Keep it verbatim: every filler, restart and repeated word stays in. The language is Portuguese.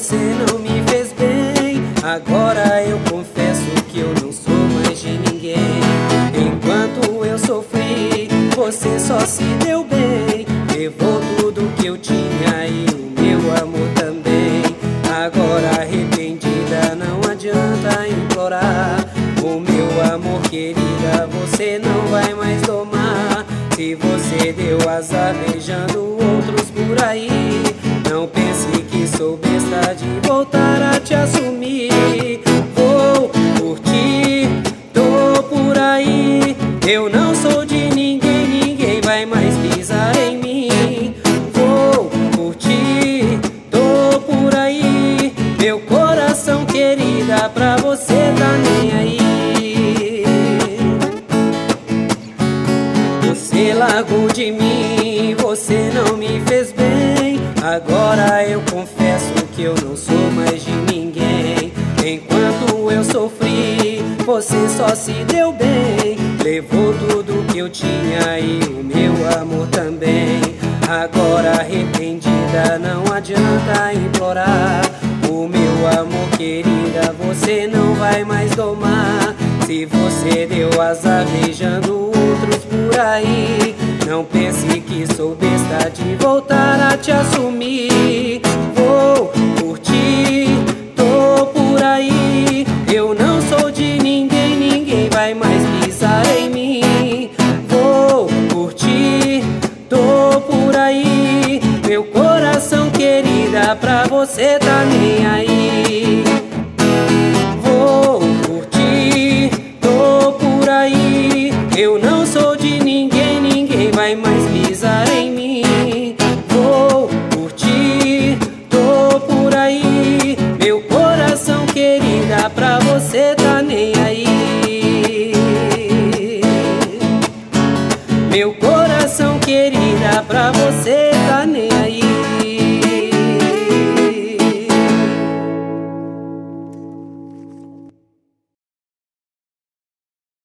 você não me fez bem. Agora eu confesso que eu não sou mais de ninguém. Enquanto eu sofri, você só se deu bem. Levou tudo que eu tinha e o meu amor também. Agora arrependida, não adianta implorar. O meu amor, querida, você não vai mais domar. Se você deu azar beijando outros por aí, não pense que sou besta de voltar a te assumir. Vou curtir, tô por aí. Eu não sou de ninguém, ninguém vai mais pisar em mim. Vou curtir, tô por aí. Meu coração, querida, pra você tá nem aí. Você largou de mim, você não me fez bem. Agora eu confesso que eu não sou mais de ninguém. Enquanto eu sofri, você só se deu bem. Levou tudo que eu tinha e o meu amor também. Agora arrependida, não adianta implorar. O meu amor, querida, você não vai mais domar. Se você deu azar beijando outros por aí, não pense que sou besta de voltar a te assumir. Vou curtir, tô por aí. Eu não sou de ninguém, ninguém vai mais pisar em mim. Vou curtir, tô por aí. Meu coração, querida, pra você tá nem aí. Vou curtir, tô por aí. Eu não sou de ninguém, ninguém vai mais pisar em mim. Vou curtir, tô por aí. Meu coração, querida, pra você tá nem aí. Meu coração, querida, pra você